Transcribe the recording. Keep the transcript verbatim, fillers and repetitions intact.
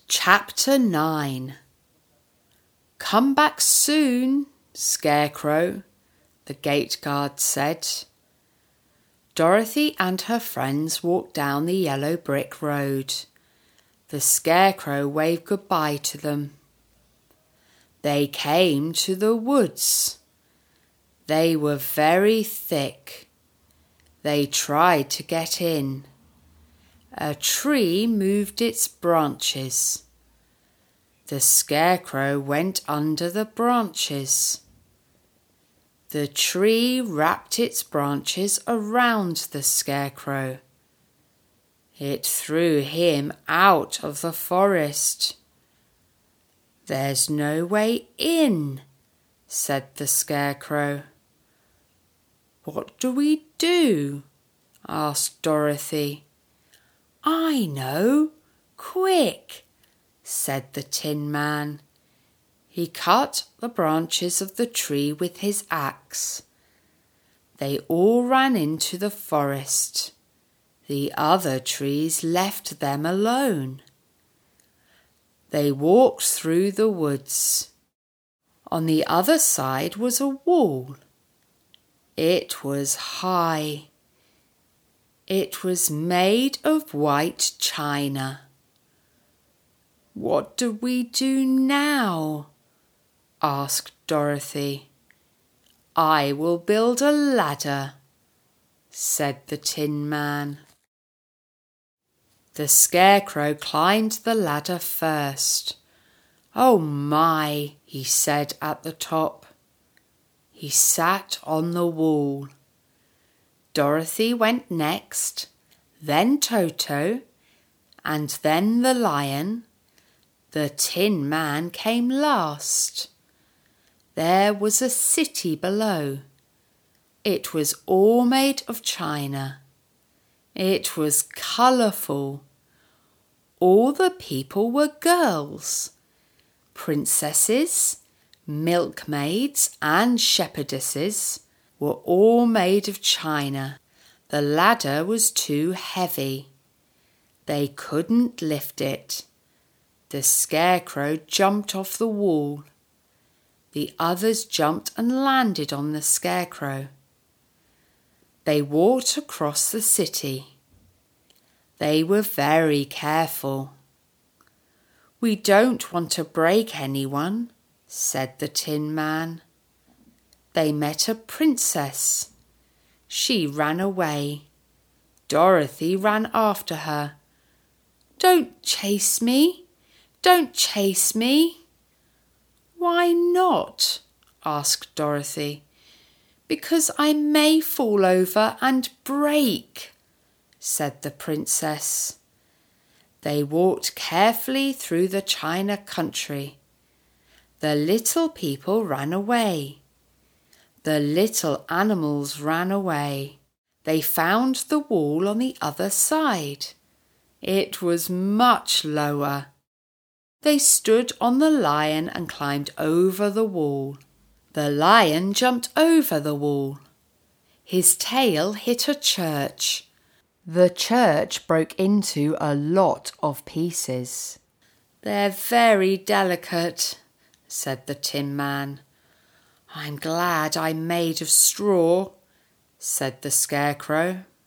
Chapter nine. Come back soon, Scarecrow, the gate guard said. Dorothy and her friends walked down the yellow brick road. The Scarecrow waved goodbye to them. They came to the woods. They were very thick. They tried to get in. A tree moved its branches. The Scarecrow went under the branches. The tree wrapped its branches around the Scarecrow. It threw him out of the forest. "There's no way in," said the Scarecrow. "What do we do?" asked Dorothy. "I know. Quick," said the Tin Man. He cut the branches of the tree with his axe. They all ran into the forest. The other trees left them alone. They walked through the woods. On the other side was a wall. It was high. It was made of white china. "What do we do now?" asked Dorothy. "I will build a ladder," said the Tin Man. The Scarecrow climbed the ladder first. "Oh my," he said at the top. He sat on the wall. Dorothy went next, then Toto, and then the lion. The Tin Man came last. There was a city below. It was all made of china. It was colourful. All the people were girls. Princesses, milkmaids and shepherdesses were all made of china. The ladder was too heavy. They couldn't lift it. The Scarecrow jumped off the wall. The others jumped and landed on the Scarecrow. They walked across the city. They were very careful. "We don't want to break anyone," said the Tin Man. They met a princess. She ran away. Dorothy ran after her. "Don't chase me! Don't chase me!" "Why not?" asked Dorothy. "Because I may fall over and break," said the princess. They walked carefully through the china country. The little people ran away. The little animals ran away. They found the wall on the other side. It was much lower. They stood on the lion and climbed over the wall. The lion jumped over the wall. His tail hit a church. The church broke into a lot of pieces. "They're very delicate," said the Tin Man. "I'm glad I'm made of straw," said the Scarecrow.